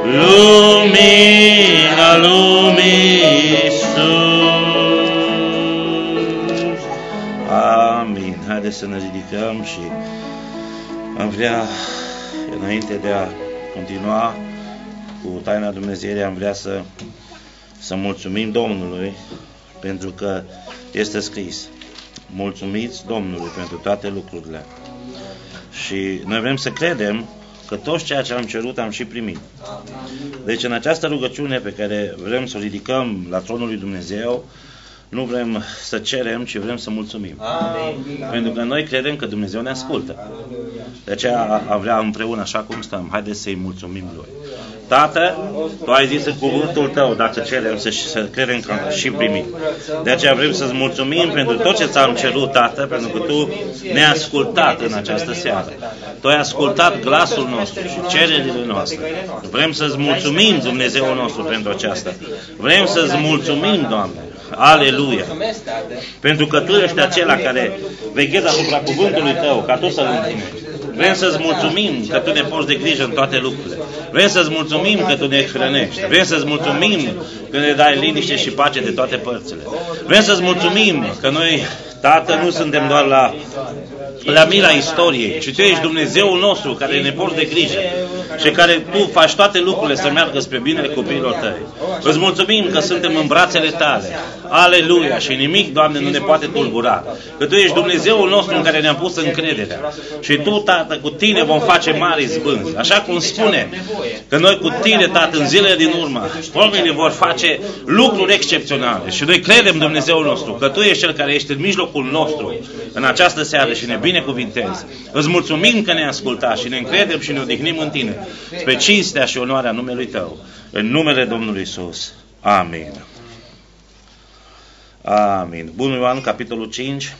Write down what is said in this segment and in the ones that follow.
lumina lumii Iisus. Amin. Haideți să ne ridicăm și am vrea, înainte de a continua cu taina Dumnezeirii, am vrea să mulțumim Domnului, pentru că este scris: mulțumiți Domnului pentru toate lucrurile. Și noi vrem să credem că tot ceea ce am cerut am și primit. Deci în această rugăciune pe care vrem să o ridicăm la tronul lui Dumnezeu, nu vrem să cerem, ci vrem să mulțumim. Amin. Pentru că noi credem că Dumnezeu ne ascultă. De aceea am vrea împreună, așa cum stăm, haideți să-i mulțumim Lui. Tată, Tu ai zis în cuvântul Tău, dacă cerem, să credem că am și primit. De aceea vrem să-ți mulțumim pentru tot ce ți-am cerut, Tată, pentru că Tu ne-ai ascultat în această seară. Tu ai ascultat glasul nostru și cererile noastre. Vrem să-ți mulțumim, Dumnezeul nostru, pentru aceasta. Vrem să-ți mulțumim, Doamne. Aleluia! Pentru că Tu ești acela care veghezi asupra cuvântului Tău, ca Tu să-L împlinești. Vrem să-ți mulțumim că Tu ne porți de grijă în toate lucrurile. Vrem să-ți mulțumim că Tu ne hrănești. Vrem să-ți mulțumim că ne dai liniște și pace de toate părțile. Vrem să-ți mulțumim că noi, Tată, nu suntem doar la mila istoriei, ci Tu ești Dumnezeul nostru care ne porți de grijă și care Tu faci toate lucrurile să meargă spre binele copiilor Tăi. Îți mulțumim că suntem în brațele Tale. Aleluia! Și nimic, Doamne, nu ne poate tulbura. Că Tu ești Dumnezeul nostru în care ne-am pus încrederea. Și Tu, Tată, cu Tine vom face mari izbânzi. Așa cum spune că noi cu Tine, Tată, în zilele din urmă, oamenii vor face lucruri excepționale. Și noi credem, Dumnezeul nostru, că Tu ești Cel care ești în mijlocul nostru în această seară și ne binecuvintezi. Îți mulțumim că ne-ai ascultat și ne încredem și ne odihnim în Tine, spre cinstea și onoarea numelui Tău. În numele Domnului Iisus. Amin. Amin. Bunul Ioan, capitolul 5.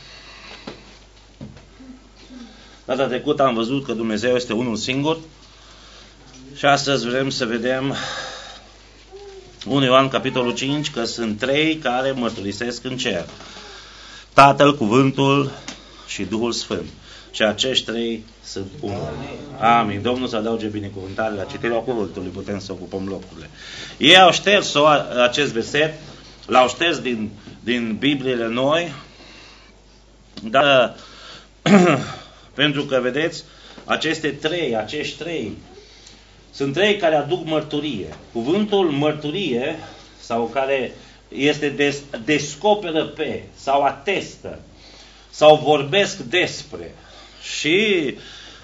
Data trecută am văzut că Dumnezeu este unul singur și astăzi vrem să vedem 1 Ioan, capitolul 5, că sunt trei care mărturisesc în cer: Tatăl, Cuvântul și Duhul Sfânt. Și acești trei sunt unul. Amin. Domnul să adauge binecuvântare la citirea cuvântului, putem să ocupăm locurile. Ei au șters acest verset, l-au șters din Bibliile noi, dar pentru că, vedeți, acești trei, sunt trei care aduc mărturie. Cuvântul mărturie, sau care este descoperă pe, sau atestă, sau vorbesc despre. Și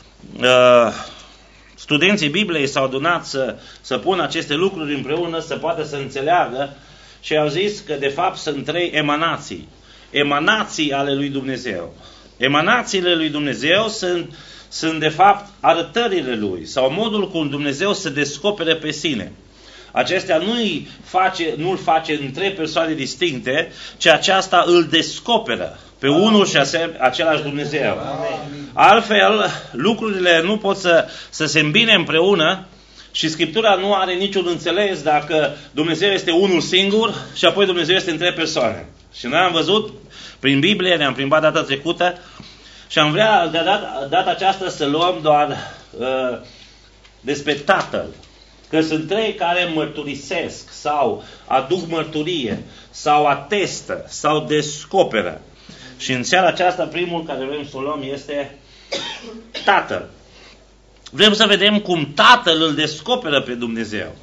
studenții Bibliei s-au adunat să pună aceste lucruri împreună, să poată să înțeleagă, și au zis că de fapt sunt trei emanații ale lui Dumnezeu. Emanațiile lui Dumnezeu sunt de fapt arătările Lui, sau modul cum Dumnezeu se descopere pe sine. Acestea nu-l face în trei persoane distincte, ci aceasta îl descoperă pe unul și același Dumnezeu. Altfel, lucrurile nu pot să se îmbine împreună și Scriptura nu are niciun înțeles dacă Dumnezeu este unul singur și apoi Dumnezeu este în trei persoane. Și noi am văzut prin Biblie, ne-am plimbat data trecută și am vrea de data aceasta să luăm doar despre Tatăl. Că sunt trei care mărturisesc sau aduc mărturie sau atestă sau descoperă. Și în seara aceasta primul care vrem să o luăm este Tatăl. Vrem să vedem cum Tatăl îl descoperă pe Dumnezeu.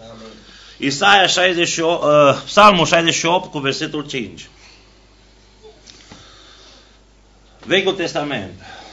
Psalmul 68 cu versetul 5. Vechiul Testament.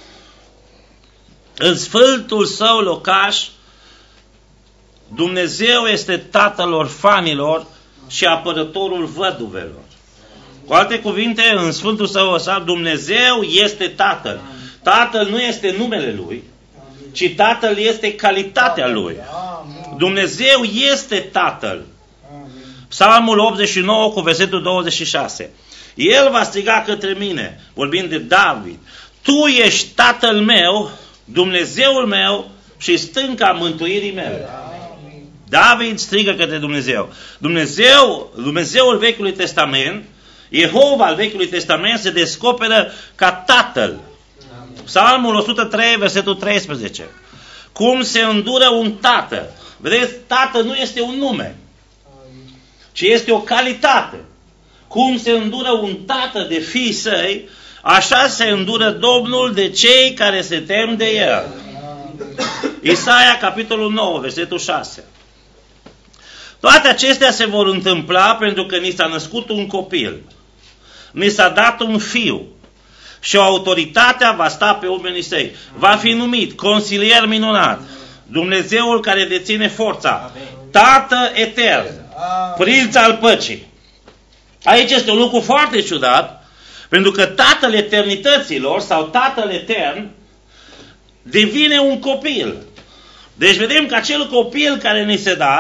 În sfântul Său locaș, Dumnezeu este Tatăl orfanilor și apărătorul văduvelor. Cu alte cuvinte, în Sfântul Său lăsat, Dumnezeu este Tatăl. Tatăl nu este numele Lui, ci Tatăl este calitatea Lui. Dumnezeu este Tatăl. Psalmul 89 cu versetul 26. El va striga către mine, vorbind de David: Tu ești Tatăl meu, Dumnezeul meu și stânca mântuirii mele. David strigă către Dumnezeu. Dumnezeul Vechiului Testament, Jehova al Vechiului Testament, se descoperă ca Tatăl. Psalmul 103, versetul 13. Cum se îndură un tată Vedeți, tată nu este un nume, ci este o calitate. Cum se îndură un tată de fiii săi, așa se îndură Domnul de cei care se tem de El. Isaia, capitolul 9, versetul 6. Toate acestea se vor întâmpla pentru că ni s-a născut un copil, ni s-a dat un fiu și autoritatea va sta pe umerii săi. Va fi numit Consilier Minunat, Dumnezeul care deține forța, Tată Etern, Prinț al Păcii. Aici este un lucru foarte ciudat, pentru că Tatăl Eternităților sau Tatăl Etern devine un copil. Deci vedem că acel copil care ni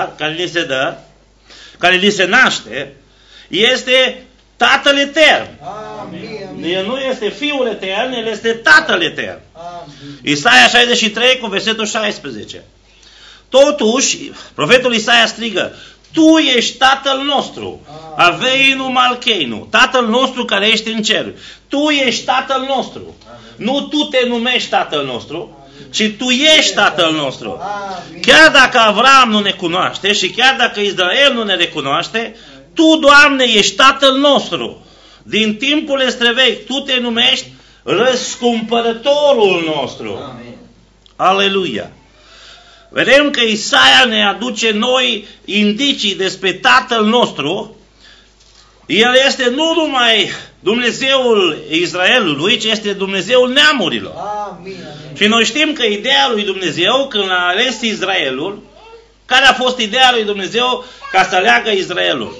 se naște, este Tatăl Etern. El nu este Fiul Etern, El este Tatăl Etern. Isaia 63 cu versetul 16. Totuși, profetul Isaia strigă: Tu ești Tatăl nostru, Aveinu Malcheinu, Tatăl nostru care ești în cer. Tu ești Tatăl nostru. Nu tu te numești Tatăl nostru, ci tu ești Tatăl nostru. Chiar dacă Avram nu ne cunoaște și chiar dacă Israel nu ne recunoaște, Tu, Doamne, ești Tatăl nostru. Din timpul estrăvechi, Tu te numești Răscumpărătorul nostru. Aleluia! Vedem că Isaia ne aduce noi indicii despre Tatăl nostru. El este nu numai Dumnezeul Israelului, ci este Dumnezeul neamurilor. Și noi știm că ideea lui Dumnezeu, când a ales Israelul, care a fost ideea lui Dumnezeu ca să aleagă Israelul?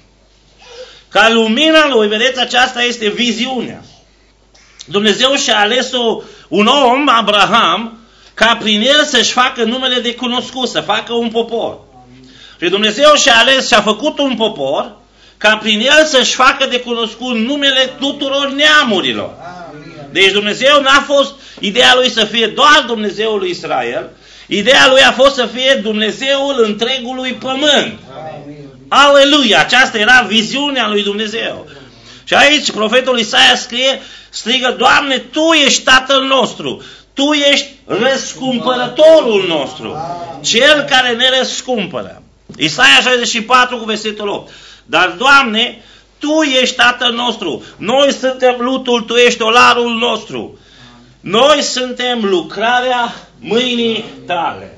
Ca lumina lui, vedeți, aceasta este viziunea. Dumnezeu și-a ales un om, Abraham, ca prin el să-și facă numele de cunoscut, să facă un popor. Și Dumnezeu și-a ales și a făcut un popor, ca prin el să-și facă de cunoscut numele tuturor neamurilor. Deci Dumnezeu n-a fost ideea lui să fie doar Dumnezeul lui Israel, ideea lui a fost să fie Dumnezeul întregului pământ. Aleluia! Aceasta era viziunea lui Dumnezeu. Și aici profetul Isaia strigă: Doamne, Tu ești Tatăl nostru, Tu ești răscumpărătorul nostru, Cel care ne răscumpără. Isaia 64 cu versetul 8. Dar, Doamne, Tu ești Tatăl nostru, noi suntem lutul, Tu ești olarul nostru, noi suntem lucrarea mâinii Tale.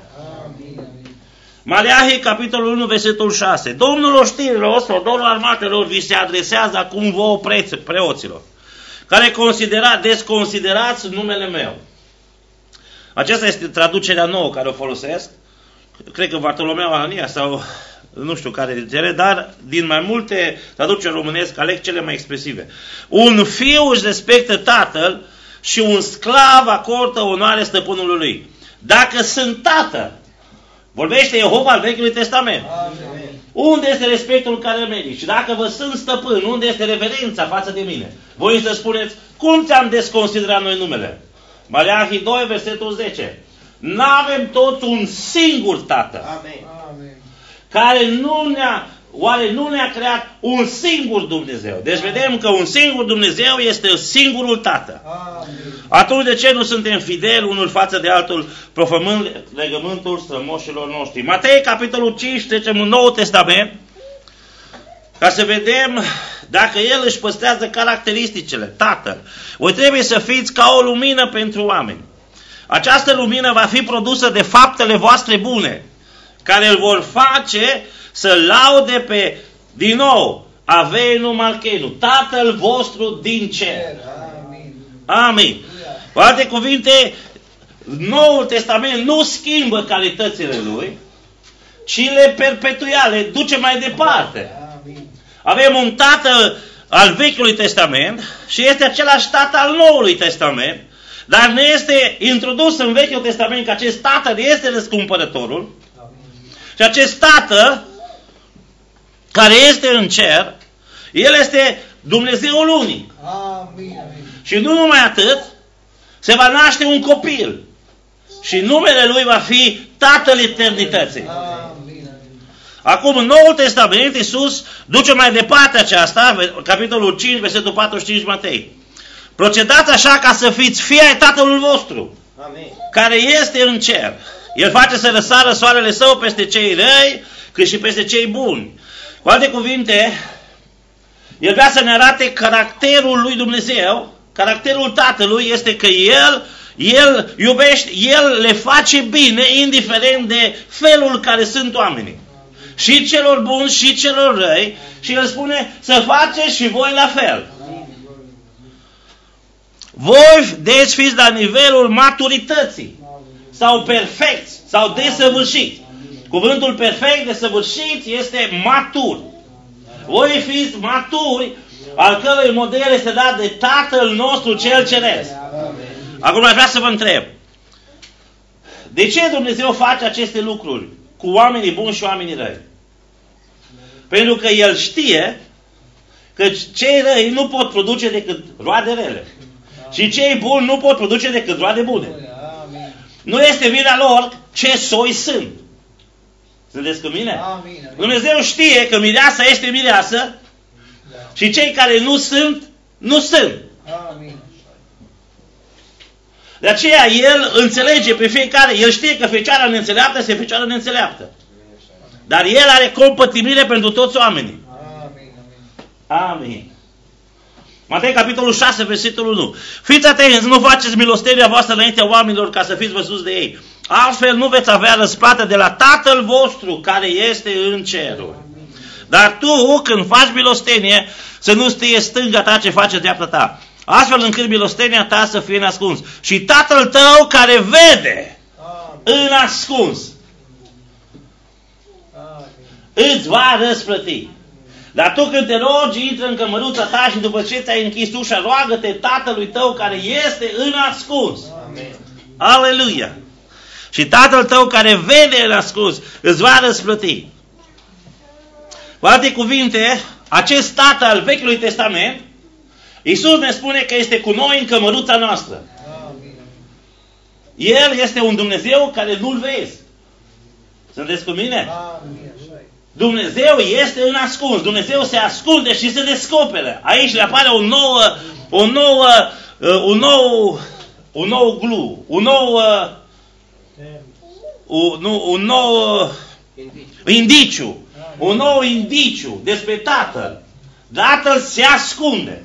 Maleahi, capitolul 1, versetul 6. Domnul oștirilor sau Domnul armatelor vi se adresează acum vouă preoților, care desconsiderați numele meu. Aceasta este traducerea nouă care o folosesc. Cred că Bartolomeu Anania sau nu știu care dintre ele, dar din mai multe traduceri românesc aleg cele mai expresive. Un fiu își respectă tatăl și un sclav acordă onoare stăpânului lui. Dacă sunt tată, vorbește Jehova al Vechiului Testament. Amen. Unde este respectul care mergi? Și dacă vă sunt stăpân, unde este reverența față de mine? Voi să spuneți: cum ți-am desconsiderat noi numele? Maleahi 2, versetul 10. N-avem toți un singur tată. Amen. Care nu ne-a creat un singur Dumnezeu. Deci vedem că un singur Dumnezeu este singurul Tată. Atunci de ce nu suntem fideli unul față de altul, profămând legământul strămoșilor noștri? Matei, capitolul 5, trecem în Noul Testament, ca să vedem dacă El își păstrează caracteristicile. Tatăl, voi trebuie să fiți ca o lumină pentru oameni. Această lumină va fi produsă de faptele voastre bune, care îl vor face să laude pe, din nou, Aveinu Malcheinu, Tatăl vostru din cer. Amin. Cu alte cuvinte, Noul Testament nu schimbă calitățile Lui, ci le perpetuia, le duce mai departe. Avem un Tată al Vechiului Testament și este același Tată al Noului Testament, dar ne este introdus în Vechiul Testament că acest Tată este răscumpărătorul și acest Tată care este în cer, El este Dumnezeul unic. Amin. Și nu numai atât, se va naște un copil și numele Lui va fi Tatăl Eternității. Amin. Acum, în Noul Testament, Iisus duce mai departe aceasta, capitolul 5, versetul 45 Matei. Procedați așa ca să fiți fii ai Tatălui vostru, Amin, care este în cer. El face să răsară soarele său peste cei răi, cât și peste cei buni. Cu alte cuvinte, El vrea să ne arate caracterul lui Dumnezeu. Caracterul Tatălui este că El iubește, El le face bine, indiferent de felul care sunt oamenii. Și celor buni și celor răi. Și El spune să faceți și voi la fel. Voi deci fiți la nivelul maturității. Sau perfecți, sau desăvârșiți. Cuvântul perfect, desăvârșit, este matur. Voi fiți maturi, al cărui model este dat de Tatăl nostru cel Ceresc. Acum aș vrea să vă întreb. De ce Dumnezeu face aceste lucruri cu oamenii buni și oamenii răi? Pentru că El știe că cei răi nu pot produce decât roade rele. Și cei buni nu pot produce decât roade bune. Nu este vina lor ce soi sunt. Sunteți cu mine? Dumnezeu știe că mireasa este mireasă și cei care nu sunt, nu sunt. De aceea El înțelege pe fiecare, El știe că fecioara neînțeleaptă este fecioară neînțeleaptă. Dar El are compătimire pentru toți oamenii. Amin. Matei, capitolul 6, versetul 1. Fiți atenți, nu faceți milostenia voastră înaintea oamenilor ca să fiți văzuți de ei. Altfel nu veți avea răsplată de la Tatăl vostru care este în ceruri. Dar tu, când faci milostenie, să nu știe stânga ta ce face dreapta ta. Astfel încât milostenia ta să fie în ascuns. Și Tatăl tău care vede în ascuns îți va răsplăti. Dar tu când te rogi, intră în cămăruța ta și după ce ți-ai închis ușa, roagă-te Tatălui tău care este în ascuns. Amen. Aleluia! Și Tatăl tău care vede în ascuns îți va răsplăti. Cu alte cuvinte, acest Tată al Vechiului Testament, Iisus ne spune că este cu noi în cămăruța noastră. El este un Dumnezeu care nu-L vezi. Sunteți cu mine? Dumnezeu este în ascuns. Dumnezeu se ascunde și se descoperă. Aici le apare un nou glu, un nou indiciu. Un nou indiciu despre Tatăl. Tatăl se ascunde.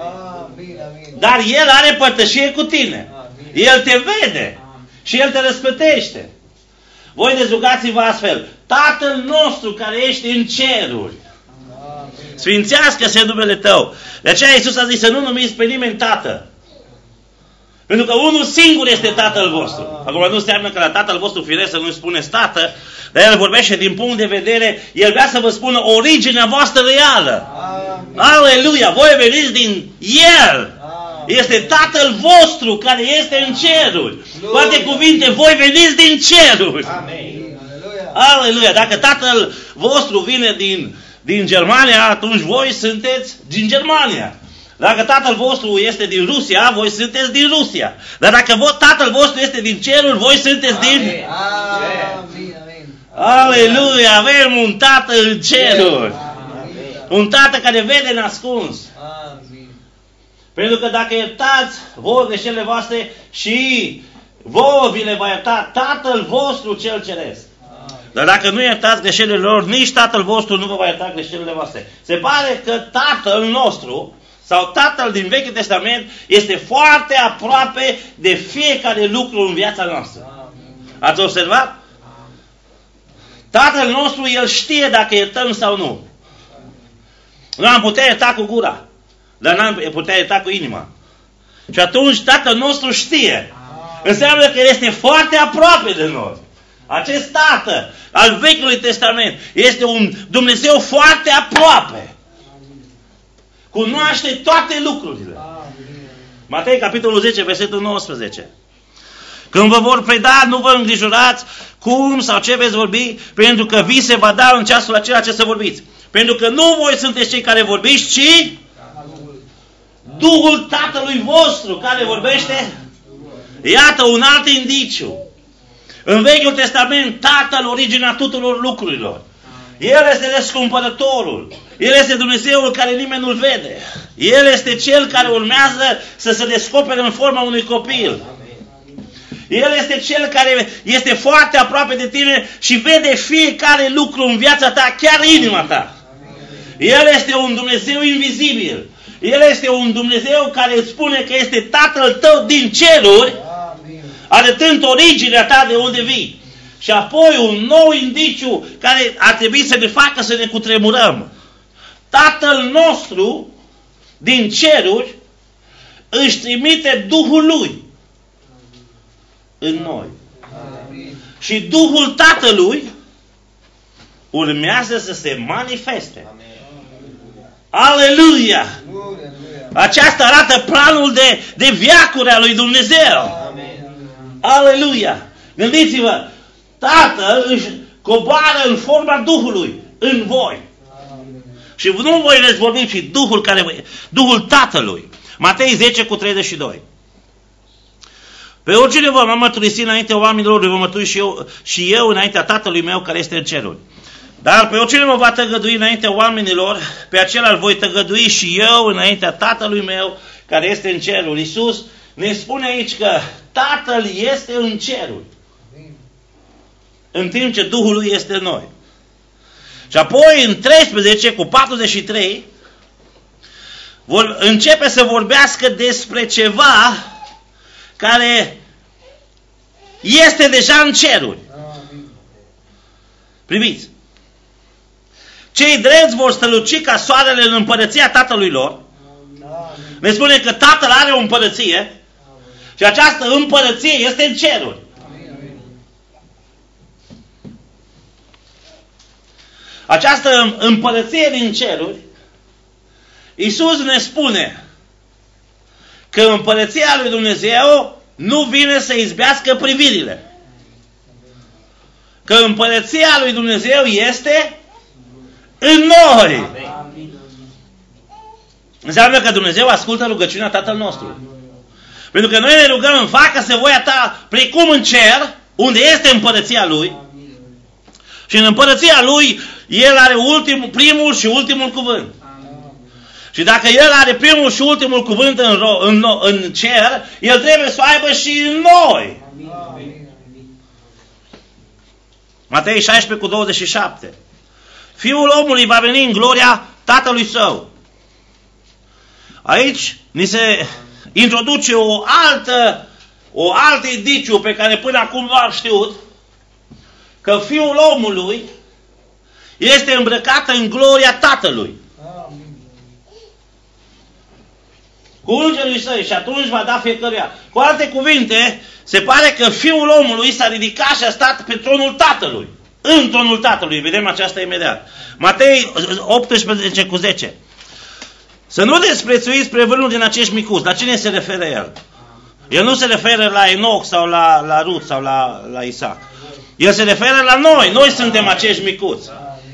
Dar El are părtășie cu tine. El te vede și El te răsplătește. Voi dezrugați-vă astfel. Tatăl nostru care ești în ceruri, sfințească-se numele Tău. De aceea Iisus a zis să nu numiți pe nimeni Tată. Pentru că unul singur este Tatăl vostru. Acum nu înseamnă că la Tatăl vostru firesc să nu-i spuneți Tată, dar El vorbește din punct de vedere, El vrea să vă spună originea voastră reală. Aleluia! Voi veniți din El. Este Tatăl vostru care este în ceruri. Cu alte cuvinte, voi veniți din ceruri. Amen. Aleluia! Dacă Tatăl vostru vine din Germania, atunci voi sunteți din Germania. Dacă Tatăl vostru este din Rusia, voi sunteți din Rusia. Dar dacă Tatăl vostru este din ceruri, voi sunteți din... Amen. Aleluia! Avem un Tată în ceruri. Un Tată care vede în ascuns. Pentru că dacă iertați voi greșelile voastre și vouă vi le va ierta Tatăl vostru cel Ceresc. Dar dacă nu iertați greșelile lor, nici Tatăl vostru nu vă va ierta greșelile voastre. Se pare că Tatăl nostru, sau Tatăl din Vechiul Testament, este foarte aproape de fiecare lucru în viața noastră. Ați observat? Tatăl nostru, El știe dacă iertăm sau nu. Nu am putea ierta cu gura, dar n-am putea ierta cu inima. Și atunci Tatăl nostru știe. Înseamnă că este foarte aproape de noi. Acest Tată al Vechiului Testament este un Dumnezeu foarte aproape. Cunoaște toate lucrurile. Matei, capitolul 10, versetul 19. Când vă vor preda, nu vă îngrijorați cum sau ce veți vorbi, pentru că vi se va da în ceasul acela ce să vorbiți. Pentru că nu voi sunteți cei care vorbiți, ci Duhul Tatălui vostru care vorbește. Iată un alt indiciu. În Vechiul Testament, Tatăl, originea tuturor lucrurilor. El este răscumpărătorul. El este Dumnezeul care nimeni nu-L vede. El este Cel care urmează să se descopere în forma unui copil. El este Cel care este foarte aproape de tine și vede fiecare lucru în viața ta, chiar inima ta. El este un Dumnezeu invizibil. El este un Dumnezeu care îți spune că este Tatăl tău din ceruri, arătând originea ta de unde vii. Și apoi un nou indiciu care ar trebui să ne facă să ne cutremurăm. Tatăl nostru din ceruri își trimite Duhul Lui în noi. Și Duhul Tatălui urmează să se manifeste. Aleluia! Aceasta arată planul de veacuri a lui Dumnezeu. Aleluia! Gândiți-vă, Tatăl își coboară în forma Duhului în voi. Și nu voi veți vorbi, ci Duhul Tatălui. Matei 10:32. Pe oricine vă mărturisi înaintea oamenilor, vă mărturisi și eu înaintea Tatălui meu care este în ceruri. Dar pe oricine mă va tăgădui înaintea oamenilor, pe acela îl voi tăgădui și eu înaintea Tatălui meu care este în ceruri. Iisus ne spune aici că Tatăl este în ceruri, în timp ce Duhul Lui este în noi. Și apoi în 13:43 începe să vorbească despre ceva care este deja în ceruri. Priviți. Cei drepți vor străluci ca soarele în împărăția Tatălui lor. Ne spune că Tatăl are o împărăție și această împărăție este în ceruri. Această împărăție din ceruri, Iisus ne spune că împărăția lui Dumnezeu nu vine să izbească privirile. Că împărăția lui Dumnezeu este în noi. Înseamnă că Dumnezeu ascultă rugăciunea Tatăl nostru. Pentru că noi ne rugăm, facă-se voia ta precum în cer, unde este împărăția Lui. Și în împărăția Lui, El are primul și ultimul cuvânt. Și dacă El are primul și ultimul cuvânt în cer, El trebuie să o aibă și în noi. Matei 16:27. Fiul omului va veni în gloria Tatălui Său. Aici ni se introduce o altă indiciu pe care până acum nu am știut, că Fiul omului este îmbrăcat în gloria Tatălui. Cu îngerii săi și atunci va da fiecăruia. Cu alte cuvinte, se pare că Fiul omului s-a ridicat și a stat pe tronul Tatălui. În tronul Tatălui. Vedem aceasta imediat. Matei 18:10. Să nu desprețuiți prevârnul din acești micuți. La cine se referă el? El nu se referă la Enoch sau la Rut sau la Isaac. El se referă la noi. Noi suntem acești micuți.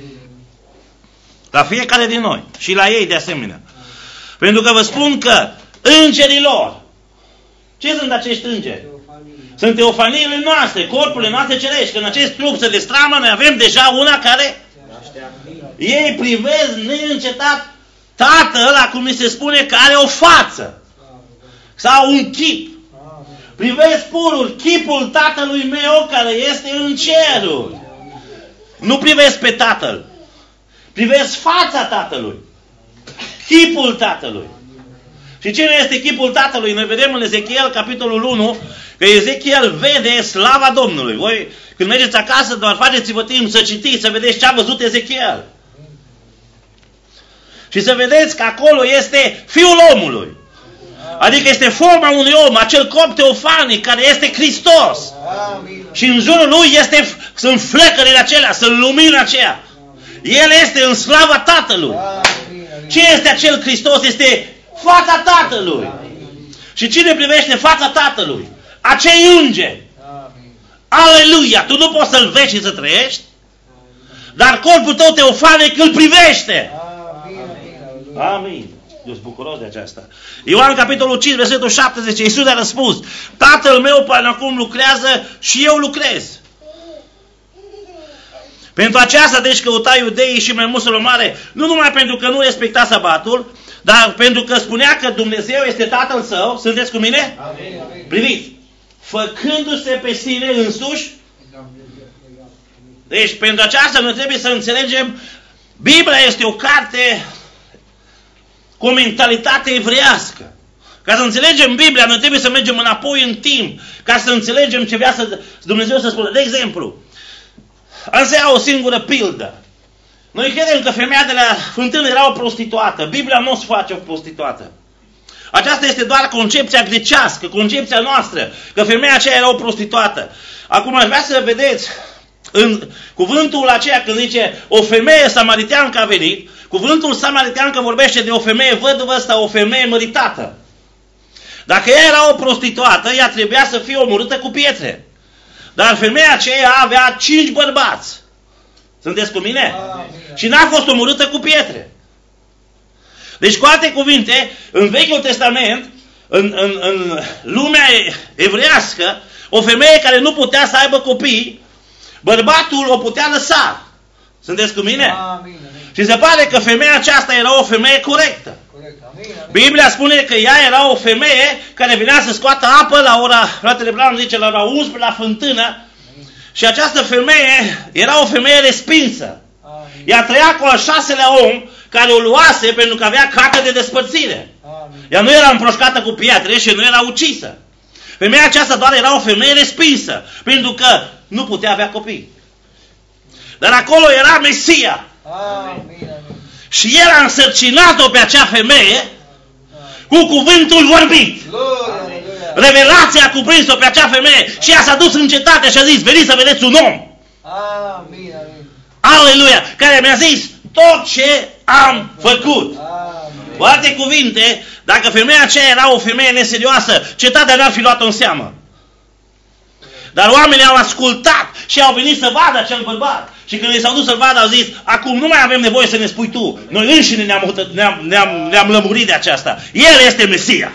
La fiecare din noi. Și la ei de asemenea. Pentru că vă spun că îngerii lor. Ce sunt acești îngeri? Sunt teofaniile noastre, corpurile noastre cerești. Când acest trup se destramă, noi avem deja una care ei privesc neîncetat Tatăl, acum mi se spune că are o față sau un chip. Privesc purul chipul Tatălui meu care este în ceruri. Nu privesc pe Tatăl. Privesc fața Tatălui. Chipul Tatălui. Și cine este chipul Tatălui? Noi vedem în Ezechiel, capitolul 1, că Ezechiel vede slava Domnului. Voi, când mergeți acasă, doar faceți-vă timp să citiți, să vedeți ce a văzut Ezechiel. Și să vedeți că acolo este Fiul omului. Adică este forma unui om, acel corp teofanic care este Hristos. Și în jurul lui sunt flecările acelea, sunt lumina aceea. El este în slava Tatălui. Ce este acel Hristos? Este fața Tatălui. Și cine privește fața Tatălui? Acei îngeri. Aleluia! Tu nu poți să-l vezi și să trăiești, dar corpul tău teofanic îl privește. Amin. Eu sunt bucuros de aceasta. Ioan capitolul 5, versetul 70, Iisus a răspuns: Tatăl meu până acum lucrează și eu lucrez. Pentru aceasta, deci, căuta iudeii și mai musulmane, nu numai pentru că nu respecta sabatul, dar pentru că spunea că Dumnezeu este Tatăl Său. Sunteți cu mine? Amin. Priviți. făcându-se pe sine însuși. Deci, pentru aceasta noi trebuie să înțelegem, Biblia este o carte cu o mentalitate evreiască. Ca să înțelegem Biblia, noi trebuie să mergem înapoi în timp, ca să înțelegem ce vrea Dumnezeu să spună. De exemplu, am să iau o singură pildă. Noi credem că femeia de la fântână era o prostituată. Biblia nu o să face o prostituată. Aceasta este doar concepția grecească, concepția noastră, că femeia aceea era o prostituată. Acum aș vrea să vedeți, în cuvântul aceea când zice o femeie samariteancă a venit, cuvântul samariteancă vorbește de o femeie văduvă sau o femeie măritată. Dacă ea era o prostituată, ea trebuia să fie omorâtă cu pietre. Dar femeia aceea avea 5 bărbați. Sunteți cu mine? Și n-a fost omorâtă cu pietre. Deci, cu alte cuvinte, în Vechiul Testament, în lumea evreiască, o femeie care nu putea să aibă copii, bărbatul o putea lăsa. Sunteți cu mine? Și se pare că femeia aceasta era o femeie corectă. Biblia spune că ea era o femeie care venea să scoată apă la ora, fratele Branham zice, la ora 11 la fântână. Și această femeie era o femeie respinsă. Ea trăia cu al 6-lea om care o luase pentru că avea carte de despărțire. Ea nu era împroșcată cu pietre și nu era ucisă. Femeia aceasta doar era o femeie respinsă, pentru că nu putea avea copii. Dar acolo era Mesia. Și el a însărcinat-o pe acea femeie cu cuvântul vorbit. Revelația a cuprins-o pe acea femeie și ea s-a dus în cetate și a zis, veniți să vedeți un om. Aleluia! Care mi-a zis tot ce am făcut. Cu alte cuvinte, dacă femeia aceea era o femeie neserioasă, cetatea n-ar fi luat-o în seamă. Dar oamenii au ascultat și au venit să vadă acel bărbat. Și când ei s-au dus să-l vadă, au zis, acum nu mai avem nevoie să ne spui tu. Noi înșine ne-am lămurit de aceasta. El este Mesia.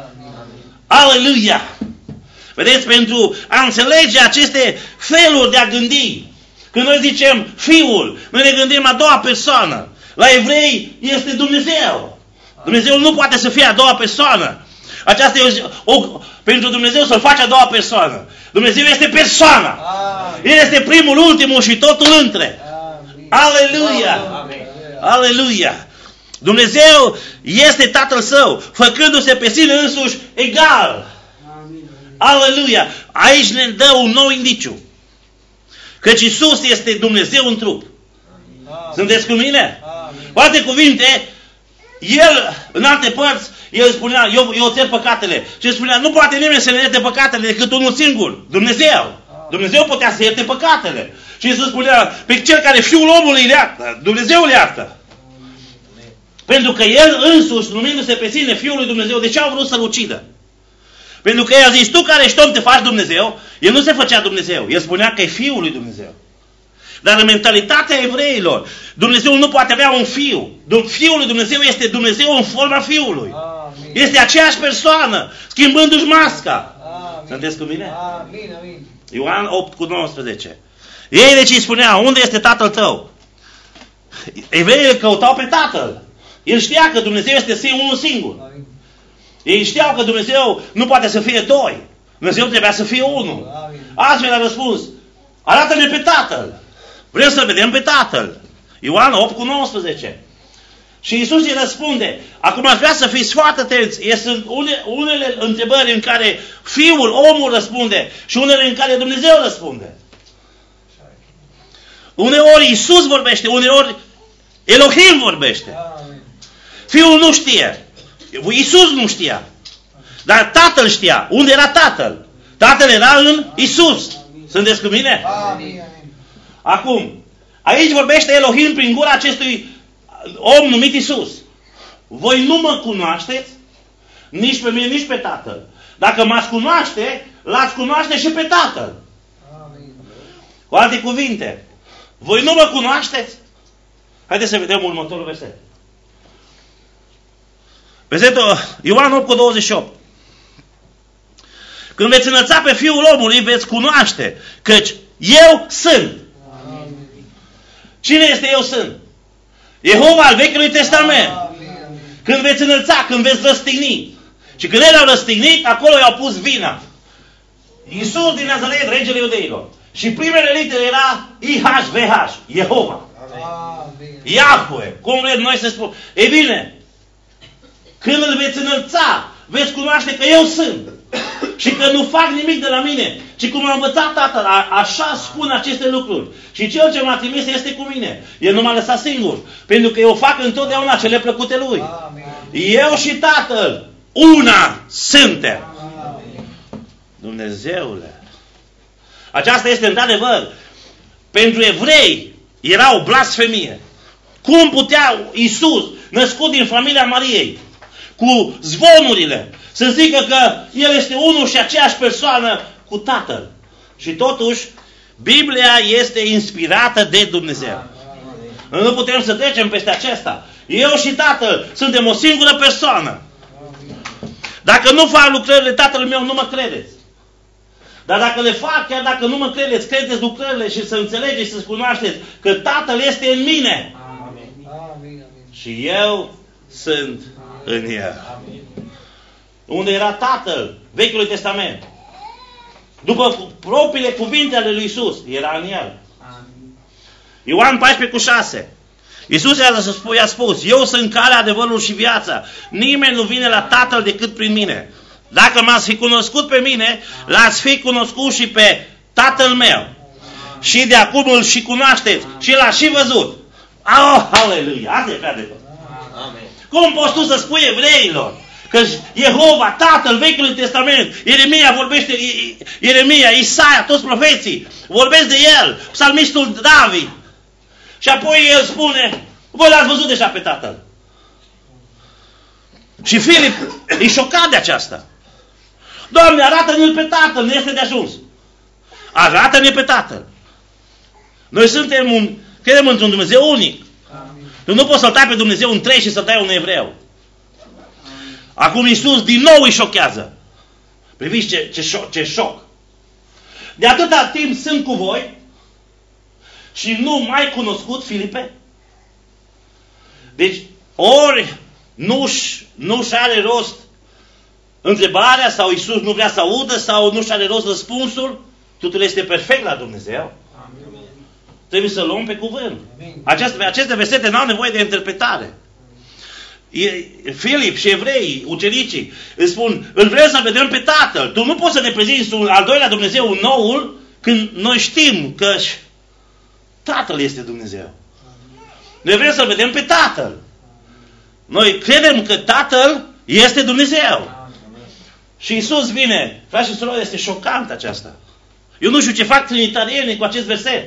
Aleluia! Vedeți, pentru a înțelege aceste feluri de a gândi, când noi zicem Fiul, noi ne gândim a doua persoană. La evrei este Dumnezeu. Dumnezeu nu poate să fie a doua persoană. Aceasta e pentru Dumnezeu să-L face a doua persoană. Dumnezeu este persoana. El este primul, ultimul și totul între. Aleluia! Aleluia! Dumnezeu este Tatăl Său, făcându-se pe sine însuși egal. Aleluia! Aici ne dă un nou indiciu. Căci Iisus este Dumnezeu în trup. Sunteți cu mine? Cu alte cuvinte, El, în alte părți, El spunea, eu cer păcatele. Și El spunea, nu poate nimeni să ne ierte păcatele decât unul singur, Dumnezeu. Dumnezeu putea să ierte păcatele. Și Iisus spunea, pe cel care Fiul omului îl iartă, Dumnezeu îl iartă. Pentru că El însuși, numindu-se pe sine Fiul lui Dumnezeu, de ce au vrut să-L ucidă? Pentru că El a zis, tu care ești om te faci Dumnezeu. El nu se făcea Dumnezeu. El spunea că e Fiul lui Dumnezeu. Dar în mentalitatea evreilor, Dumnezeu nu poate avea un fiu. Fiul lui Dumnezeu este Dumnezeu în forma Fiului. Amin. Este aceeași persoană, schimbându-și masca. Amin. Sunteți cu mine? Amin, amin. Ioan 8:19. Ei deci îi spunea, unde este Tatăl tău? Evreii îl căutau pe Tatăl. El știa că Dumnezeu este unul singur. Amin. Ei știau că Dumnezeu nu poate să fie doi. Dumnezeu trebuia să fie unul. Amin. Astfel a răspuns, arată-ne pe Tatăl. Vrem să vedem pe Tatăl. Ioan 8:19. Și Iisus îi răspunde. Acum aș vrea să fiți foarte atenți. Sunt unele întrebări în care Fiul, omul răspunde și unele în care Dumnezeu răspunde. Uneori Iisus vorbește, uneori Elohim vorbește. Fiul nu știe. Iisus nu știa. Dar Tatăl știa. Unde era Tatăl? Tatăl era în Iisus. Sunteți cu mine? Amin. Acum, aici vorbește Elohim prin gura acestui om numit Iisus. Voi nu mă cunoașteți, nici pe mine, nici pe Tatăl. Dacă m-ați cunoaște, l-ați cunoaște și pe Tatăl. Amin. Cu alte cuvinte, voi nu mă cunoașteți? Haideți să vedem următorul verset. Versetul Ioan 8:28. Când veți înălța pe Fiul omului, veți cunoaște, căci eu sunt. Amin. Cine este eu sunt? Jehova al Vechiului Testament. Amin. Când veți înălța, când veți răstigni. Și când ei l-au răstignit, acolo i-au pus vina. Iisus din Nazaret, regele iudeilor. Și primele litere era IHVH, Jehova. Iahve, cum vreți noi să spunem. Ei bine, când îl veți înălța, veți cunoaște că eu sunt. Și că nu fac nimic de la mine, ci cum am învățat Tatăl, așa spun aceste lucruri. Și Cel ce m-a trimis este cu mine. El nu m-a lăsat singur, pentru că eu fac întotdeauna cele plăcute Lui. Eu și Tatăl, una suntem. Dumnezeule! Aceasta este într-adevăr, pentru evrei, era o blasfemie. Cum putea Iisus, născut din familia Mariei, cu zvonurile, să zică că El este unul și aceeași persoană cu Tatăl. Și totuși, Biblia este inspirată de Dumnezeu. Nu putem să trecem peste acesta. Eu și Tatăl suntem o singură persoană. Dacă nu fac lucrările Tatălui meu, nu mă credeți. Dar dacă le fac, chiar dacă nu mă credeți, credeți lucrările și să înțelegeți și să cunoașteți că Tatăl este în mine. Amin. Și eu sunt în El. Unde era Tatăl Vechiului Testament? După propriile cuvinte ale lui Iisus, era în El. Ioan 14:6. Iisus i-a spus, eu sunt calea, adevărul și viața. Nimeni nu vine la Tatăl decât prin mine. Dacă m-ați fi cunoscut pe mine, l-ați fi cunoscut și pe Tatăl meu. Și de acum îl și cunoașteți. Și l-ați și văzut. Oh, aleluia! Asta e prea de tot. Cum poți tu să spui evreilor că Jehova, Tatăl Vechiului Testament, Ieremia, Isaia, toți profeții, vorbesc de El, psalmistul David. Și apoi el spune, voi l-ați văzut deja pe Tatăl. Și Filip e șocat de aceasta. Doamne, arată-ne-l pe Tatăl, nu este de ajuns. Arată-ne pe Tatăl. Noi credem într-un Dumnezeu unic. Tu nu poți să-L tai pe Dumnezeu în trei și să tai un evreu. Acum Iisus din nou îi șochează. Priviți ce șoc. De atâta timp sunt cu voi și nu m-ai cunoscut, Filipe? Deci, ori nu-și are rost întrebarea sau Iisus nu vrea să audă sau nu-și are rost răspunsul, totul este perfect la Dumnezeu. Amin. Trebuie să luăm pe cuvânt. Aceste versete n-au nevoie de interpretare. Filip și evrei, ucenicii, îi spun, îl vrem să vedem pe Tatăl. Tu nu poți să ne prezinți un al doilea Dumnezeu, un noul, când noi știm că Tatăl este Dumnezeu. Noi vrem să vedem pe Tatăl. Noi credem că Tatăl este Dumnezeu. Și Iisus vine. Frați și surori, este șocant aceasta. Eu nu știu ce fac trinitarienii cu acest verset.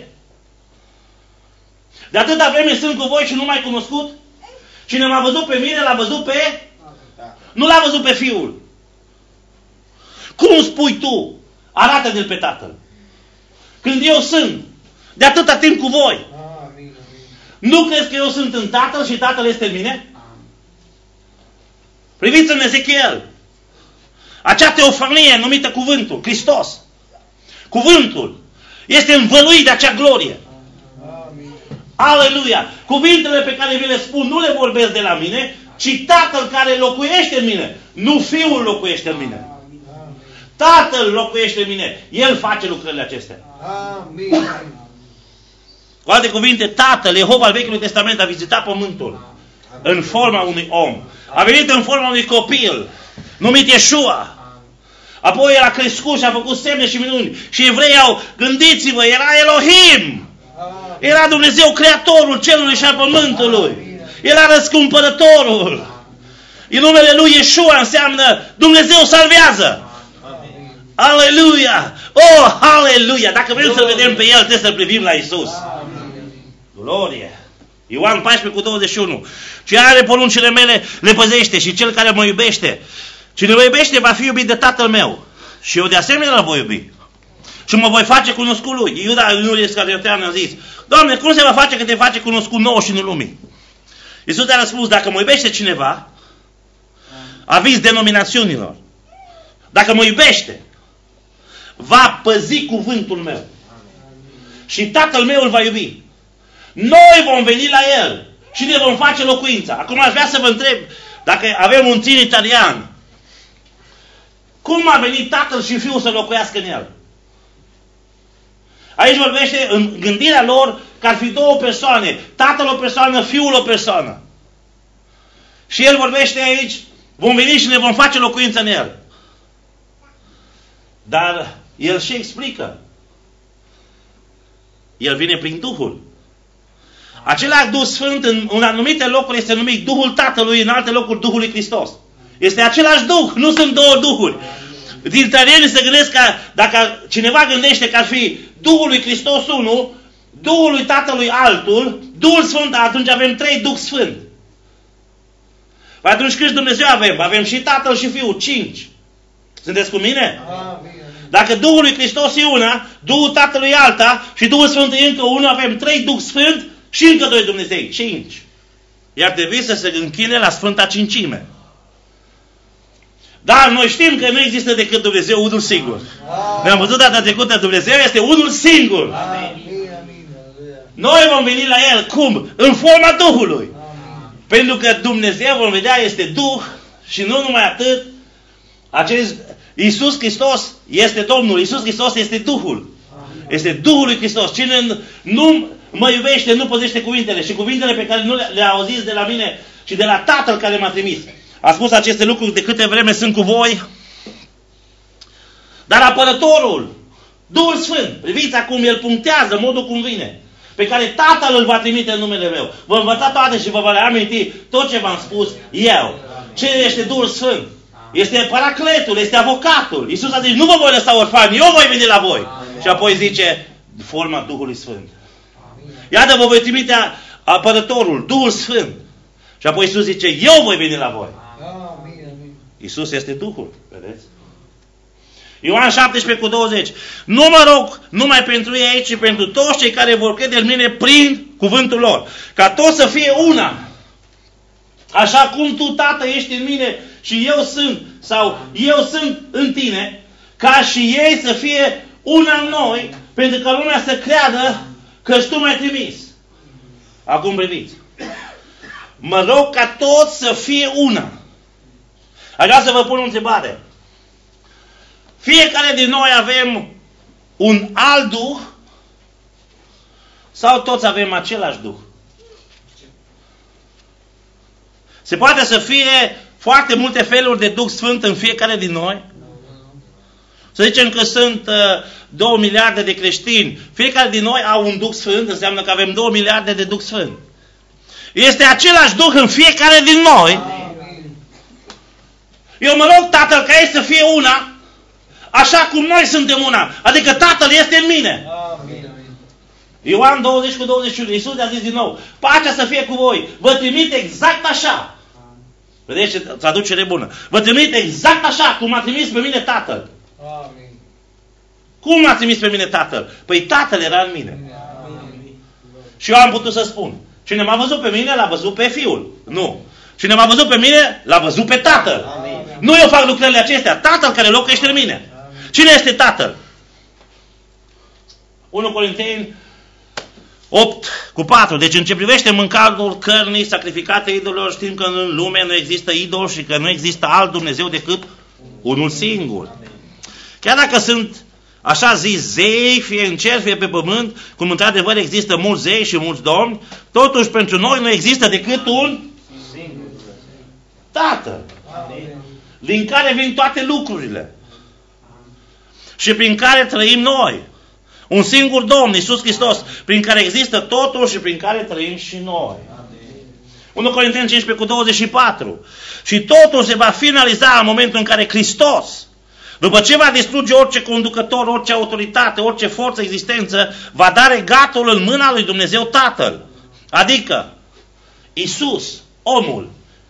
De atâta vreme sunt cu voi și nu m-ai cunoscut? Cine m-a văzut pe mine, l-a văzut pe... Nu l-a văzut pe Fiul. Cum spui tu? Arată-ne-l pe Tatăl. Când eu sunt de atâta timp cu voi. Nu crezi că eu sunt în Tatăl și Tatăl este în mine? Priviți în Ezechiel. Acea teofanie numită cuvântul, Hristos. Cuvântul este învăluit de acea glorie. Aleluia! Cuvintele pe care vi le spun nu le vorbesc de la mine, ci Tatăl care locuiește în mine. Nu Fiul locuiește în mine. Tatăl locuiește în mine. El face lucrările acestea. Amin. Cu alte cuvinte, Tatăl, Jehova al Vechiului Testament, a vizitat pământul în forma unui om. A venit în forma unui copil numit Iesua. Apoi el a crescut și a făcut semne și minuni. Și evreii gândiți-vă, era Elohim. Era Dumnezeu Creatorul cerului și al pământului. Era răscumpărătorul. În numele lui Iesua înseamnă Dumnezeu salvează. Aleluia! Oh, aleluia! Dacă vrem să-L vedem pe El, trebuie să-L privim la Iisus. Glorie! Ioan 14:21. Cine are poruncile mele, le păzește și cel care mă iubește. Cine mă iubește va fi iubit de Tatăl meu. Și eu de asemenea îl voi iubi. Și mă voi face cunoscut lui. Iuda Iscariotean a zis, Doamne, cum se va face că te face cunoscut nouă și nu lumii? Iisus a răspuns, dacă mă iubește cineva, aviz denominațiunilor, dacă mă iubește, va păzi cuvântul meu. Și Tatăl meu îl va iubi. Noi vom veni la El și ne vom face locuința. Acum aș vrea să vă întreb, dacă avem un trinitarian, Cum a venit Tatăl și Fiul să locuiască în el? Aici vorbește în gândirea lor că ar fi două persoane. Tatăl o persoană, Fiul o persoană. Și el vorbește aici, vom veni și ne vom face locuință în el. Dar el și explică. El vine prin Duhul. Acela Duh Sfânt în anumite locuri este numit Duhul Tatălui, în alte locuri Duhul lui Hristos. Este același Duh, nu sunt două Duhuri. Dintre se gândesc că dacă cineva gândește că ar fi Duhul lui Hristos unul, Duhul lui Tatălui altul, Duhul Sfânt, atunci avem trei Duh Sfânt. Atunci câți Dumnezeu avem? Avem și Tatăl și Fiul, 5. Sunteți cu mine? Dacă Duhul lui Hristos e una, Duhul Tatălui e alta și Duhul Sfânt e încă unul, avem 3 Duh Sfânt și încă 2 Dumnezei, 5. Iar trebuie să se închine la Sfânta Cincime. Dar noi știm că nu există decât Dumnezeu unul singur. Ne-am văzut data trecută, Dumnezeu este unul singur. Noi vom veni la El. Cum? În forma Duhului. Pentru că Dumnezeu, vom vedea, este Duh și nu numai atât. Acest Iisus Hristos este Domnul. Iisus Hristos este Duhul. Este Duhul lui Hristos. Cine nu mă iubește, nu păzește cuvintele. Și cuvintele pe care nu le-a auzit de la mine și de la Tatăl care m-a trimis. A spus aceste lucruri de câte vreme sunt cu voi. Dar apărătorul, Duhul Sfânt, priviți acum, el punctează modul cum vine. Pe care Tatăl îl va trimite în numele meu. Vă învăța toate și vă va reaminti tot ce v-am spus eu. Ce este Duhul Sfânt? Este Paracletul, este avocatul. Iisus a zis, nu vă voi lăsa orfani, eu voi veni la voi. Amin. Și apoi zice, forma Duhului Sfânt. Iată, vă voi trimite apărătorul, Duhul Sfânt. Și apoi Iisus zice, eu voi veni la voi. Amin. Iisus este Duhul, vedeți? Ioan 17:20. Nu mă rog numai pentru ei, ci pentru toți cei care vor crede în mine prin cuvântul lor. Ca toți să fie una. Așa cum tu, Tată, ești în mine și eu sunt, sau eu sunt în tine, ca și ei să fie una în noi, pentru că lumea să creadă că tu m-ai trimis. Acum priviți. Mă rog ca toți să fie una. Aș vrea să vă pun o întrebare. Fiecare din noi avem un alt Duh sau toți avem același Duh? Se poate să fie foarte multe feluri de Duh Sfânt în fiecare din noi? Să zicem că sunt 2 miliarde de creștini. Fiecare din noi au un Duh Sfânt, înseamnă că avem 2 miliarde de Duh Sfânt. Este același Duh în fiecare din noi. Eu mă rog Tatăl ca ei să fie una, așa cum noi suntem una. Adică Tatăl este în mine. Ioan 20:21. Iisus a zis din nou, pacea să fie cu voi. Vă trimit exact așa. Vedeți ce traducere bună. Vă trimit exact așa cum m-a trimis pe mine Tatăl. Amin. Cum m-a trimis pe mine Tatăl? Păi Tatăl era în mine. Amin. Și eu am putut să spun. Cine m-a văzut pe mine, l-a văzut pe Fiul. Nu. Cine m-a văzut pe mine, l-a văzut pe Tatăl. Amin. Nu eu fac lucrările acestea. Tatăl care locuiește în mine. Amin. Cine este Tatăl? 1 Corinteni 8:4. Deci în ce privește mâncatul cărnii sacrificate idolilor, știm că în lume nu există idol și că nu există alt Dumnezeu decât unul singur. Chiar dacă sunt așa zis zei, fie în cer, fie pe pământ, cum într-adevăr există mulți zei și mulți domni, totuși pentru noi nu există decât un singur Tatăl, din care vin toate lucrurile și prin care trăim noi. Un singur Domn, Iisus Hristos, prin care există totul și prin care trăim și noi. 1 Corinteni 15:24. Și totul se va finaliza în momentul în care Hristos, după ce va distruge orice conducător, orice autoritate, orice forță, existență, va da regatul în mâna lui Dumnezeu Tatăl. Adică, Iisus, omul,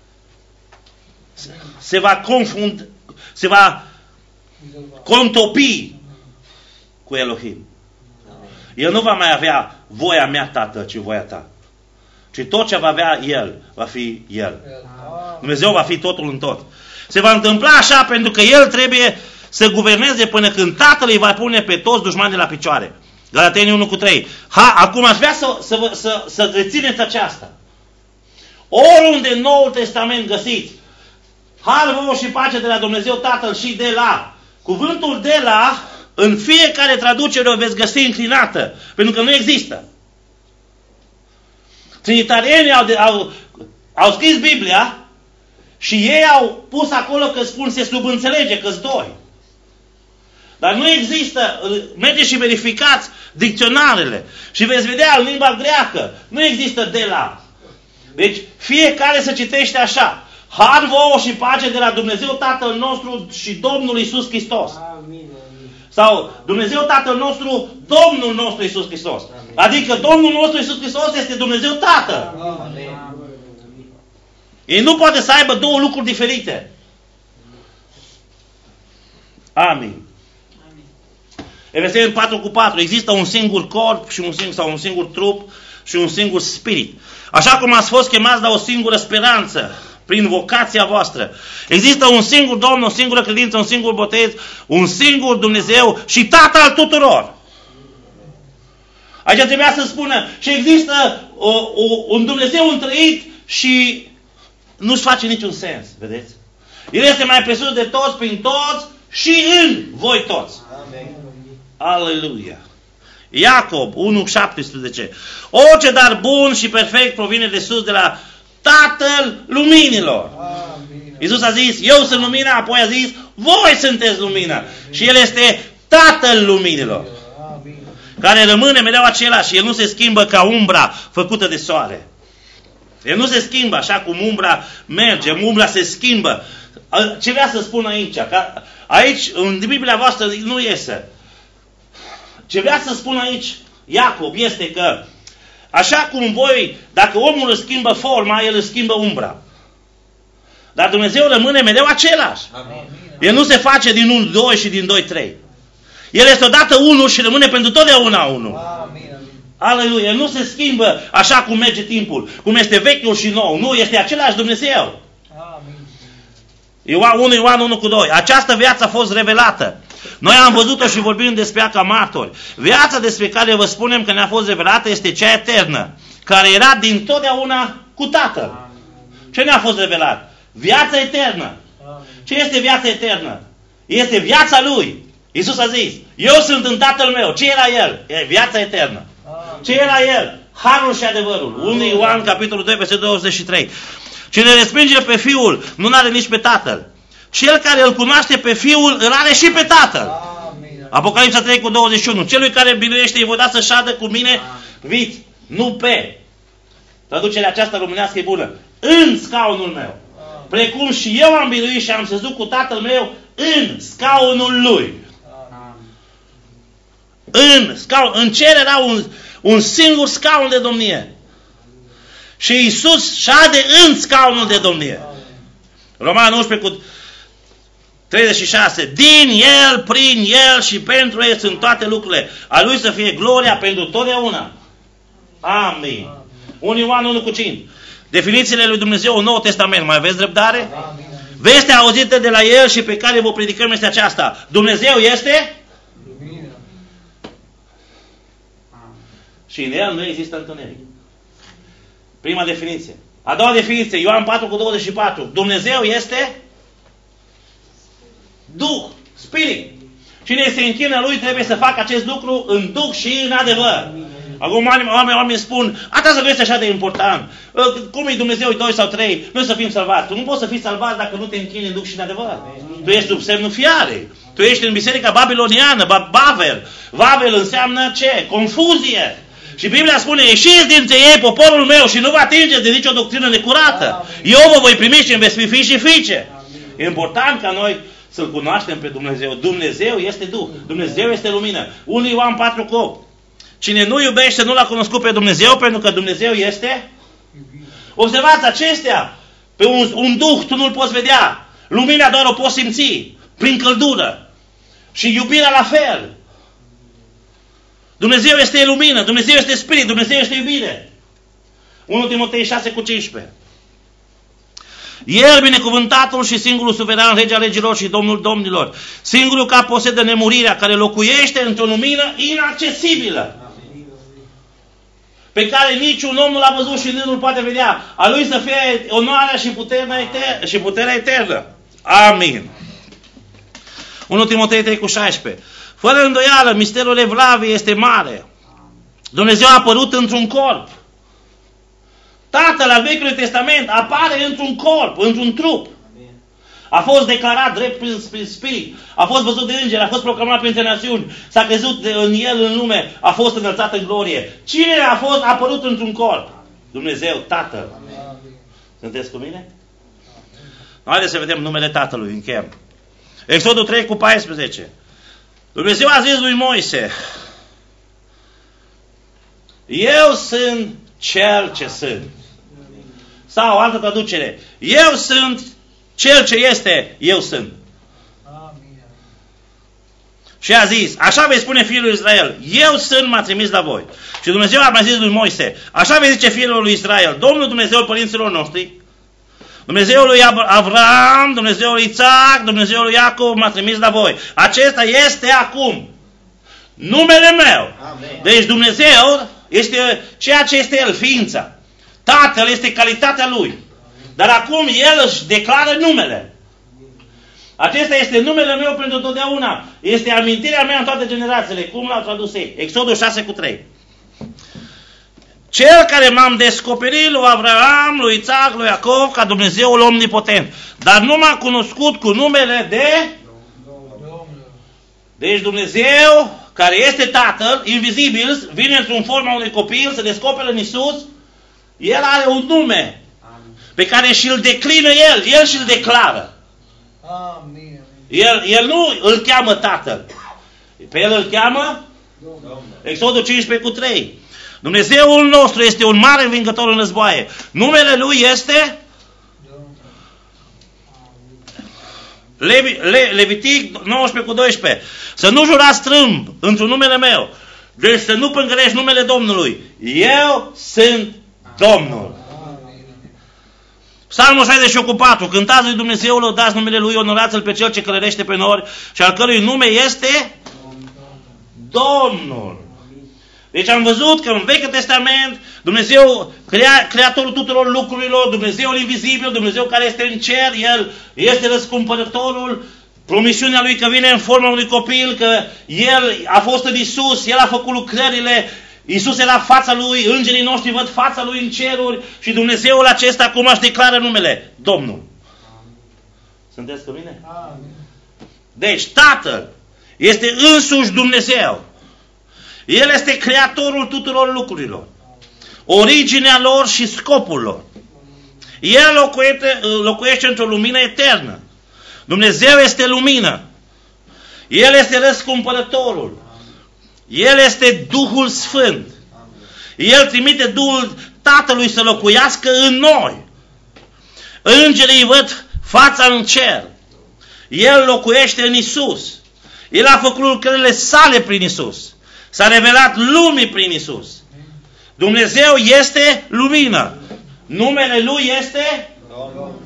se va contopi cu Elohim. El nu va mai avea voia mea, Tată, ci voia ta. Ci tot ce va avea El, va fi El. Dumnezeu va fi totul în tot. Se va întâmpla așa pentru că El trebuie să guverneze până când Tatăl îi va pune pe toți dușmanii la picioare. Galateni 1:3. Acum aș vrea să rețineți aceasta. Oriunde în Noul Testament găsiți har vouă și pace de la Dumnezeu Tatăl și de la. Cuvântul de la, în fiecare traducere o veți găsi înclinată, pentru că nu există. Trinitarienii au scris Biblia și ei au pus acolo că spun se subînțelege că-s doi. Dar nu există, mergeți și verificați dicționarele și veți vedea în limba greacă, nu există de la. Deci fiecare se citește așa. Har vouă și pace de la Dumnezeu Tatăl nostru și Domnul Iisus Hristos. Amin. Sau Dumnezeu Tatăl nostru, Domnul nostru Iisus Hristos. Adică Domnul nostru Iisus Hristos este Dumnezeu Tatăl. Ei nu poate să aibă două lucruri diferite. Amin. Efeseni 4:4. Există un singur corp și un singur trup și un singur spirit. Așa cum ați fost chemați la o singură speranță prin vocația voastră. Există un singur Domn, o singură credință, un singur botez, un singur Dumnezeu și Tatăl al tuturor. Aici trebuia să spună și există un Dumnezeu întrăit și nu-și face niciun sens, vedeți? El este mai presus de toți, prin toți și în voi toți. Amen. Aleluia! Iacob 1:17. Orice dar bun și perfect provine de sus, de la Tatăl luminilor. Amin. Iisus a zis, eu sunt lumina, apoi a zis, voi sunteți lumina. Și El este Tatăl luminilor, Amin. care rămâne mereu același. El nu se schimbă ca umbra făcută de soare. El nu se schimbă așa cum umbra merge, umbra se schimbă. Ce vrea să spun aici? Că aici, în Biblia voastră, nu iese. Ce vrea să spun aici, Iacob, este că așa cum voi, dacă omul își schimbă forma, el își schimbă umbra. Dar Dumnezeu rămâne mereu același. Amin. El nu se face din 1, 2 și din 2, 3. El este odată unul și rămâne pentru totdeauna unul. Amin. Aleluia! El nu se schimbă așa cum merge timpul, cum este vechiul și nou. Nu, este același Dumnezeu. Amin. 1 Ioan 1:2. Această viață a fost revelată. Noi am văzut-o și vorbim despre ea ca martori. Viața despre care vă spunem că ne-a fost revelată este cea eternă, care era din totdeauna cu Tatăl. Ce ne-a fost revelat? Viața eternă. Ce este viața eternă? Este viața Lui. Iisus a zis, eu sunt în Tatăl meu. Ce era El? E viața eternă. Ce era El? Harul și adevărul. 1 Ioan, capitolul 2, versetul 23. Cine respinge pe Fiul, nu are nici pe Tatăl. Cel care îl cunoaște pe Fiul, îl are și pe Tatăl. Amin. Apocalipsa 3:21. Celui care biruiește îi voi da să șadă cu mine viți, nu pe. Traducerea aceasta românească e bună. În scaunul meu. Precum și eu am biruit și am șezut cu Tatăl meu în scaunul Lui. În cer era un singur scaun de domnie. Și Iisus șade în scaunul de domnie. Roman 11:36. Din El, prin El și pentru El sunt toate lucrurile. A Lui să fie gloria pentru totdeauna. Amin. 1 Ioan 1:5. Definițiile lui Dumnezeu în Noul Testament. Mai aveți răbdare? Amin. Vestea auzită de la El și pe care vă predicăm este aceasta. Dumnezeu este? Și în El nu există întuneric. Prima definiție. A doua definiție, Ioan 4:24. Dumnezeu este Duh, Spirit. Cine se închină Lui trebuie să facă acest lucru în Duh și în adevăr. Acum oamenii spun, asta este așa de important. Cum e Dumnezeu 2 sau 3? Noi să fim salvați. Tu nu poți să fii salvat dacă nu te închini în Duh și în adevăr. Tu ești sub semnul fiarei. Tu ești în biserica babiloniană, Bavel. Bavel înseamnă ce? Confuzie. Și Biblia spune, ieșiți dintre ei poporul meu și nu vă atingeți de nicio doctrină necurată. Eu vă voi primi și îmi veți fi fii și fiice. E important ca noi să-L cunoaștem pe Dumnezeu. Dumnezeu este Duh. Dumnezeu este lumină. 1 Ioan 4:8. Cine nu iubește nu l-a cunoscut pe Dumnezeu, pentru că Dumnezeu este... Observați acestea. Pe un Duh tu nu-L poți vedea. Lumina doar o poți simți prin căldură. Și iubirea la fel. Dumnezeu este lumină, Dumnezeu este spirit, Dumnezeu este iubire. 1 Timotei 6:15. El, binecuvântatul și singurul suveran, Regea legilor și Domnul domnilor, singurul care posedă nemurirea, care locuiește într-o lumină inaccesibilă, pe care niciun om nu l-a văzut și nu-l poate vedea. A Lui să fie onoarea și puterea eternă. Amin. 1 Timotei 3,16. Fără îndoială, misterul Evlaviei este mare. Dumnezeu a apărut într-un corp. Tatăl al Vechiului Testament apare într-un corp, într-un trup. A fost declarat drept prin Spirit, a fost văzut de îngeri, a fost proclamat printre națiuni, s-a crezut în el în lume, a fost înălțat în glorie. Cine a fost apărut într-un corp? Dumnezeu, Tatăl. Sunteți cu mine? Haideți să vedem numele Tatălui, încheiem. Exodul 3,14. Dumnezeu a zis lui Moise: eu sunt cel ce sunt. Sau altă traducere: eu sunt cel ce este, eu sunt. Și a zis: așa vei spune fiul lui Israel, eu sunt, m-a trimis la voi. Și Dumnezeu a mai zis lui Moise: așa vei zice fiul lui Israel, Domnul Dumnezeul părinților noștri, Dumnezeul lui Avram, Dumnezeul lui Isaac, Dumnezeul lui Iacov m-a trimis la voi. Acesta este acum numele meu. Amen. Deci Dumnezeu este ceea ce este El, ființa. Tatăl este calitatea Lui. Dar acum El își declară numele. Acesta este numele meu pentru totdeauna. Este amintirea mea în toate generațiile. Cum l-au tradus ei? Exodul 6,3. Cel care m-am descoperit lui Avram, lui Isaac, lui Iacov, ca Dumnezeul omnipotent. Dar nu m-a cunoscut cu numele de... Deci Dumnezeu, care este Tatăl, invizibil, vine într-un formă unui copil, se descoperă în Iisus. El are un nume pe care și-l declină El și-l declară. El nu îl cheamă Tatăl. Pe El îl cheamă Exodul 15,3. Dumnezeul nostru este un mare învingător în războaie. Numele Lui este Levitic 19,12. Să nu jurați strâmb într-un numele meu. Deci să nu pângărești numele Domnului. Eu sunt Domnul. Psalmul 68,4. Cântați lui Dumnezeu, lăudați numele Lui, onorați-L pe Cel ce călărește pe nori și al cărui nume este Domnul. Deci am văzut că în Vechiul Testament Dumnezeu, creatorul tuturor lucrurilor, Dumnezeul invizibil, Dumnezeu care este în cer, El este răscumpărătorul, promisiunea Lui că vine în forma unui copil, că El a fost în Iisus, El a făcut lucrările, Iisus era fața Lui, îngerii noștri văd fața Lui în ceruri și Dumnezeul acesta acum își declară numele, Domnul. Sunteți cu mine? Deci Tatăl este însuși Dumnezeu. El este creatorul tuturor lucrurilor, originea lor și scopul lor. El locuiește într-o lumină eternă. Dumnezeu este lumină. El este răscumpărătorul. El este Duhul Sfânt. El trimite Duhul Tatălui să locuiască în noi. Îngerii văd fața în cer. El locuiește în Iisus. El a făcut lucrările sale prin Iisus. S-a revelat lumii prin Iisus. Dumnezeu este lumină. Numele Lui este Domnul.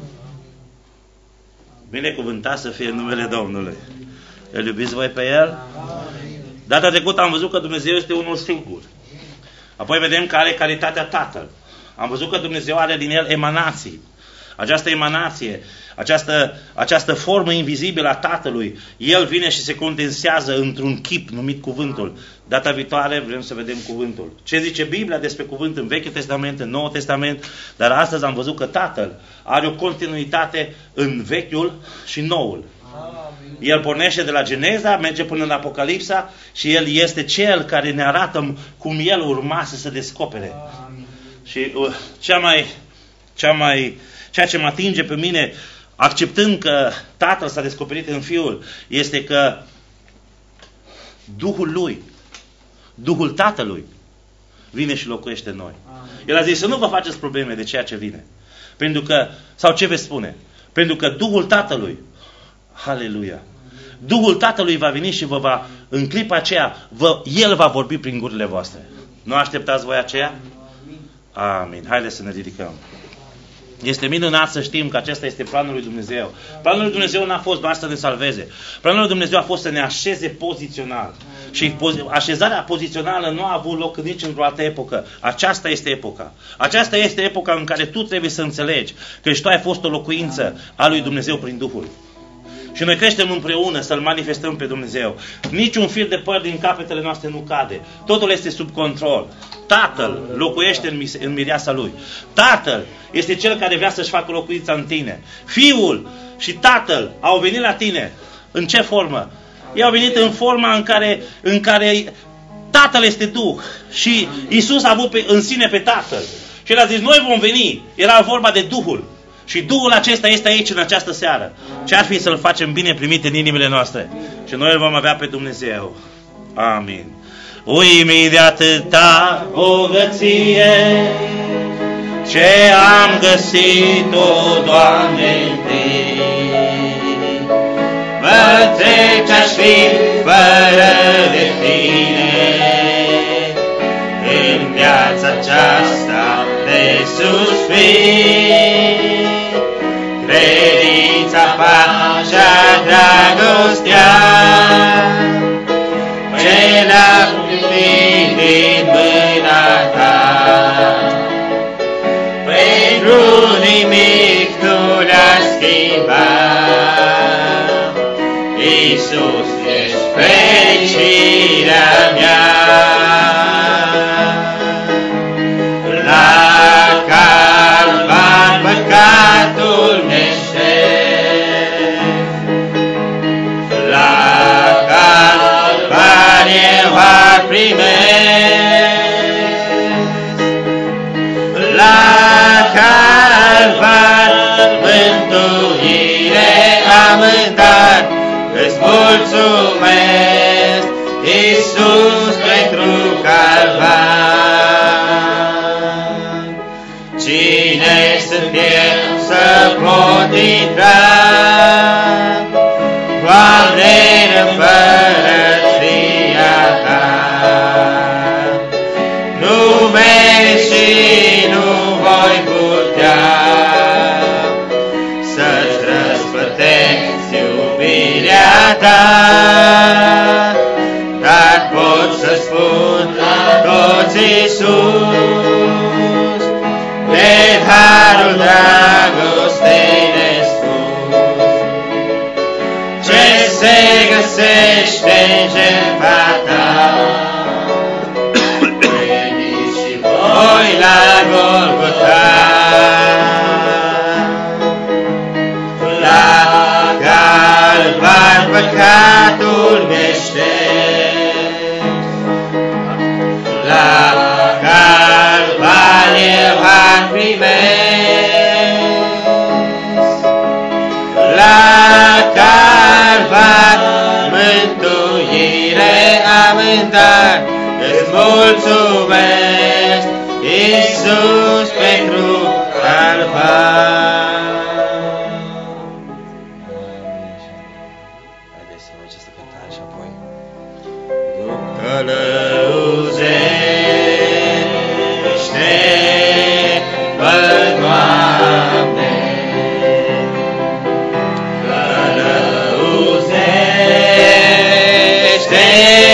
Binecuvântat să fie numele Domnului. Îl iubiți voi pe El? Data trecută am văzut că Dumnezeu este unul singur. Apoi vedem că are calitatea Tatăl. Am văzut că Dumnezeu are din El emanații. Această emanație, această formă invizibilă a Tatălui, El vine și se condensează într-un chip numit cuvântul. Data viitoare vrem să vedem cuvântul. Ce zice Biblia despre cuvânt în Vechiul Testament, în Noul Testament, dar astăzi am văzut că Tatăl are o continuitate în Vechiul și Noul. El pornește de la Geneza, merge până în Apocalipsa și El este Cel care ne arată cum El urma să se descopere. Și ceea ce mă atinge pe mine, acceptând că Tatăl s-a descoperit în Fiul, este că Duhul Lui, Duhul Tatălui, vine și locuiește în noi. El a zis să nu vă faceți probleme de ceea ce vine. Pentru că, sau ce veți spune? Pentru că Duhul Tatălui, Haleluia, Duhul Tatălui va veni și vă va, în clipa aceea, El va vorbi prin gurile voastre. Nu așteptați voi aceea? Amin. Haideți să ne ridicăm. Este minunat să știm că acesta este planul lui Dumnezeu. Planul lui Dumnezeu n-a fost doar să ne salveze. Planul lui Dumnezeu a fost să ne așeze pozițional. Și așezarea pozițională nu a avut loc nici într-o altă epocă. Aceasta este epoca. Aceasta este epoca în care tu trebuie să înțelegi că și tu ai fost o locuință a lui Dumnezeu prin Duhul. Și noi creștem împreună să-L manifestăm pe Dumnezeu. Niciun fir de păr din capetele noastre nu cade. Totul este sub control. Tatăl locuiește în mireasa Lui. Tatăl este Cel care vrea să-și facă locuința în tine. Fiul și Tatăl au venit la tine. În ce formă? Ei au venit în forma în care Tatăl este Duh. Și Iisus a avut în sine pe Tatăl. Și El a zis, noi vom veni. Era vorba de Duhul. Și Duhul acesta este aici în această seară. Ce ar fi să-L facem bine primit în inimile noastre? Și noi îl vom avea pe Dumnezeu. Amin. Uimit de atâta bogăție, ce am găsit-o, Doamne, în Tine. Mă întreb ce-aș fi fără de Tine în viața aceasta de suspin. Credința, pacea, dragostea, ce le-a primit din mâna Ta. Pentru nimic nu le-a schimbat. Iisus, ești fericirea mea. La Calvar păcatul la Calvar mântuire am dat. Îți mulțumesc, Iisus, pentru Calvar. Cine sunt eu să pot intra, Doamne, în împărăția Ta? Nu mergi și nu voi putea să-ți răspătesc iubirea Ta, dar pot să spun la toți, Iisus, de harul dragostei nespus, ce se găsește în jertfa Ta. Voi la Golgota, la Calvar păcatul mi-eșters, la Calvar eu har primesc, la Calvar mântuire am dat. Îți mulțumesc, Iisus, pentru Calvar. Haideți să mai această cântare și apoi. Călăuzește-mă, Doamne, călăuzește-mă,